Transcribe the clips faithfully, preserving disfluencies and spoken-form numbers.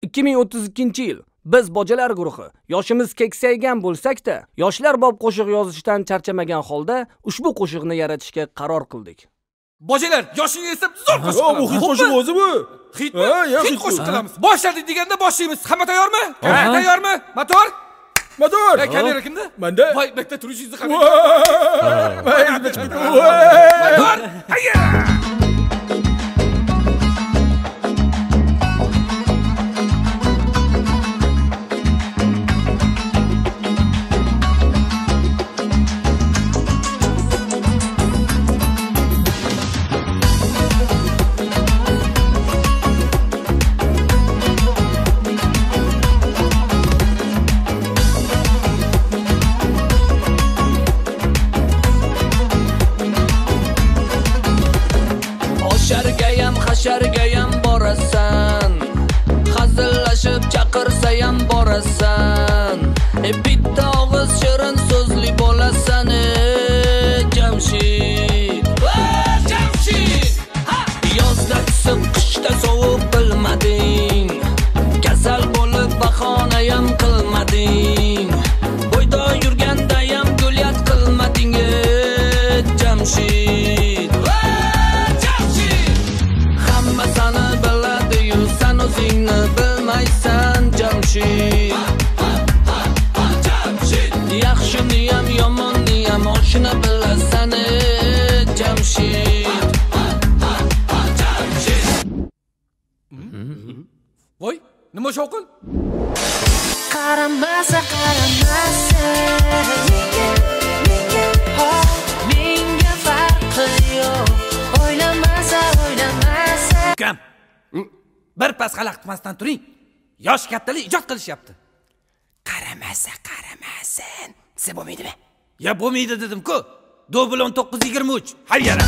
ikki ming o'ttiz ikkinchi yil biz bojalar guruhi yoshimiz keksaygan bo'lsak-da, yoshlar bob qo'shiq yozishdan charchamagan holda ushbu qo'shiqni yaratishga qaror qildik. Bojalar, yoshingiz esa zo'r qo'shiq qilamiz. Bu hit qo'shiq o'zi bu. Hitmi? Hit qo'shiq qilamiz. Boshladik deganda boshlaymiz. Hamma tayyormi? Ha, tayyormi? Motor? Motor. Ha, kamera kimda? Menda. Voy, bekda turishingizni qarang. Motor. Hayya! Hashargayam borasan, hazillashib chaqirsayam borasan, e bitta og'iz shirin so'zli bo'lasan, Jamshid. Jamshid! Yozda issiq, qishda sovuq bilmading, kasal bo'lib bahonayam qilmading, bo'yda yurgandayam gulyat qilmading, Jamshid. O'zingni bilmaysan, Jamshid. Yaxshini ham yomonni ham oshina bilasan, Jamshid. Voy, nima shovqin? Qaramasa, qaramasa, menga farqi yo'q. O'ylamasa, o'ylamasa. Kam. Bir pas xalaqtmasdan turing. Yosh kattalar ijod qilishyapti. Qaramasa, qaramasin. Siz bo'lmaydimi? Ya bo'lmaydi dedim-ku. Dobl o'n to'qqiz yigirma uch. Har yana.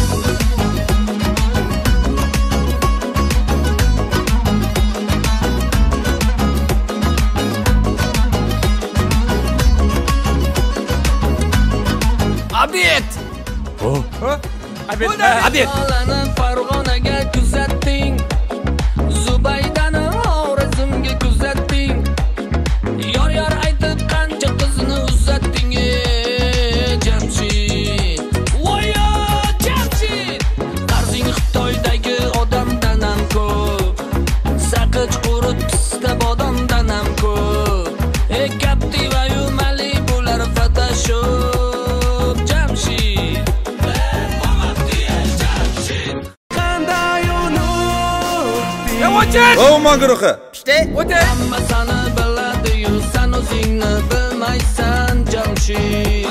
Abid. Oh. Abid. Abid. Farg'onaga kuzatding. Zubaydani Xorazmga kuzatding. Yor yor aytib qancha qizni uzatding, Jamshid. Voyo Jamshid. Qarzing Xitoydagi odamdan ham ko'p, saqich qurut pista bodomdan ham ko'p. E Captiva yu Malibular Photoshop, Jamshid. O'man guruhi. İşte. O'ta. Hamma sani biladi-yu, sen o'zingni bilmaysan, Jamshid.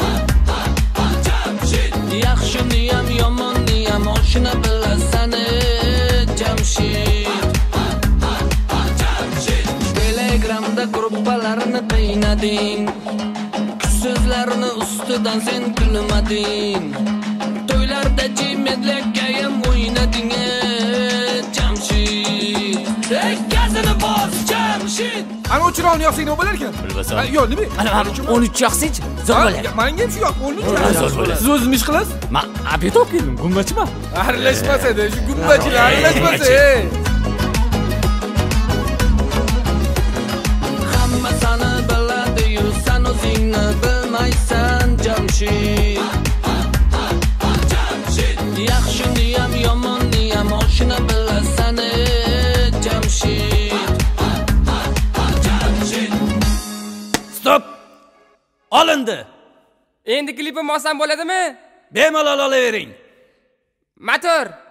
Yaxshini ham yomonni ham oshina bilasan, Jamshid. Telegramda gruppalarni qiynading, kuchsizlarni ustidan sen kulmading, to'ylarda jimedlakayam o'ynading, Jamshid. Ey gazini bos, Jamshid. Ana o'chiroqni yoqsang nima bo'lar ekan? Bilmasam. Yo'q, nima? Ana o'n uch yoqsiz, zo'r bo'ladi. Menga ham shu yoq, o'n uch. Zo'r bo'ladi. Siz o'zingiz ish qilasiz? Men obed olib keldim, gumbachiman. Aralashmasa edi, shu gumbachilar aralashmasa. Hamma sani biladi-yu, sen o'zingni bilmaysan, Jamshid. Yaxshini ham yomonni ham oshina bilasan, Jamshid. Stop. Olindi. Endi klipim olsam bo'ladimi? Bemalol olavering. Motor.